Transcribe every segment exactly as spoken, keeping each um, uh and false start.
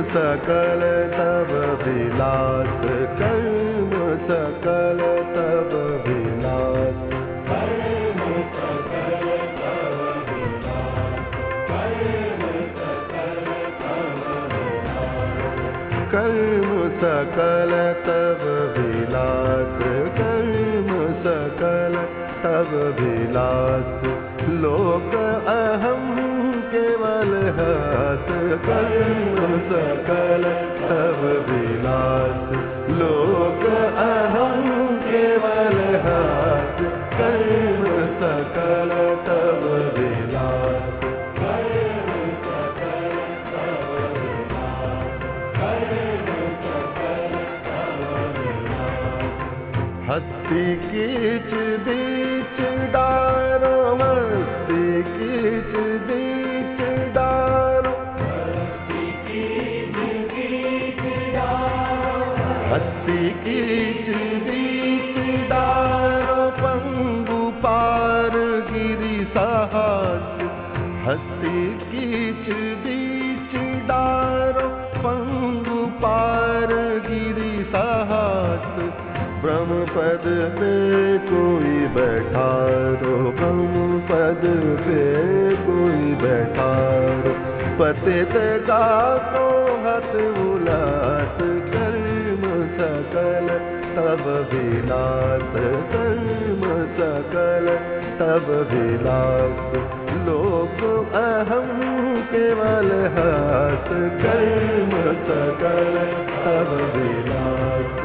सकल तब विलास, कर्म सकल तब विलास, कर्म सकल तब विलास, कर्म सकल तब विलास, कर्म सकल तब विलास, कर्म सकल तब विलास, लोक अहम केवल हास, कर्म सकल तब विलास, लोक अहम केवल हास, कर्म सकल तब विलास, कर्म सकल तब विलास, कर्म सकल तब विलास, हस्ती कीच बीच डारो, हस्ती कीच बीच डारो, हस्ती कीच बीच डारो, हस्ती कीच बीच डारो, पंगु पार गिरि साहस, हस्ती कीच बीच डारो, पंगु पार गिरि साहस, ब्रह्म पद पे कोई बैठारो, ब्रह्म पद पे कोई बैठारो, पतित का को हत उलास, कर्म सकल तब विलास, कर्म सकल तब विलास, लोक अहम केवल हास, कर्म सकल तब विलास,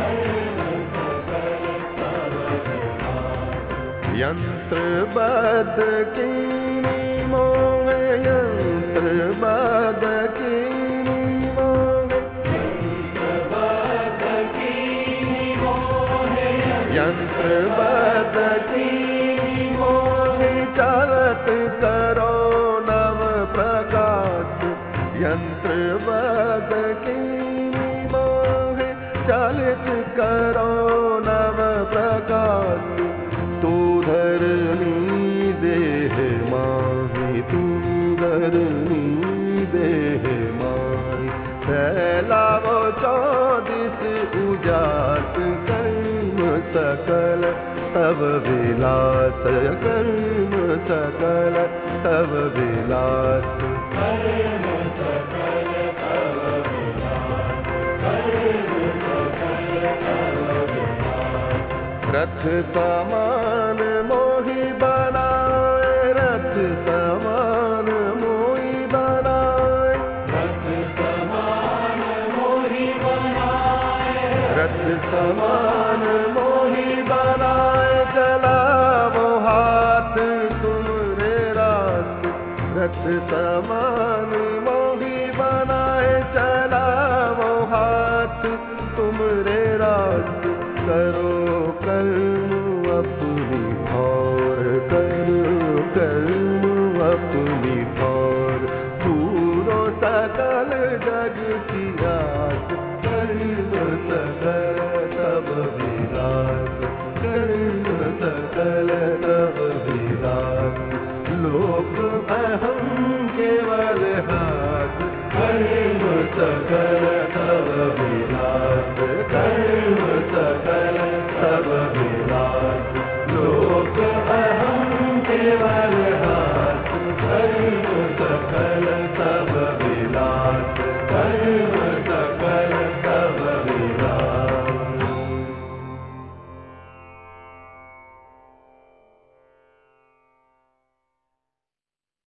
यंत्र बद कीनी मोह, यंत्र बद कीनी मोह, यंत्र बद कीनी मोह, यंत्र बद कीनी मोह, चलत करो नव प्रकाश, यंत्र बद कीनी मोह, चलित करो नव प्रकाश, तू धरनी देह माही, तू धरनी देह माही, फैलावो चौदिस उजास, कर्म सकल तब विलास, कर्म सकल तब विलास, कर्म सकल तब विलास, कर्म सकल तब विलास, रथ समान मोहि बनाए, रथ समान मोहि बनाए, रथ समान मोहि बनाए, रथ समान मोहि बनाए, चलावो हाथ तुमरे रास, रथ समान मोहि बनाए, चलावो हाथ तुमरे रास, करो